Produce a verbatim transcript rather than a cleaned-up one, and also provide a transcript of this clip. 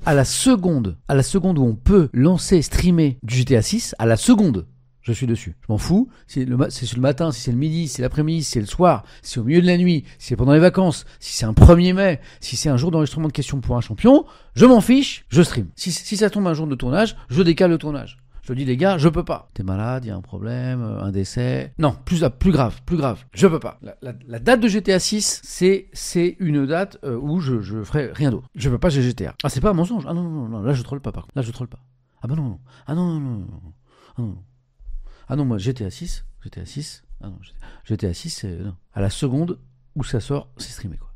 à la seconde, à la seconde où on peut lancer, streamer du G T A six, à la seconde, je suis dessus. Je m'en fous. Si le ma- c'est le matin, si c'est le midi, si c'est l'après-midi, si c'est le soir, si c'est au milieu de la nuit, si c'est pendant les vacances, si c'est un premier mai, si c'est un jour d'enregistrement de questions pour un champion, je m'en fiche, je stream. Si, si ça tombe un jour de tournage, je décale le tournage. Je dis les gars, je peux pas. T'es malade, il y a un problème, un décès. Non, plus, plus grave, plus grave. Je peux pas. La, la, la date de G T A six, c'est, c'est une date euh, où je, je ferai rien d'autre. Je peux pas, j'ai G T A. Ah, c'est pas un mensonge. Ah non, non, non, non, là je troll pas par contre. Là je troll pas. Ah bah non, non. Ah non, non, non, non. Ah non, non. Ah non, moi G T A six, G T A six. Ah non, G T A six, c'est non. À la seconde où ça sort, c'est streamé quoi.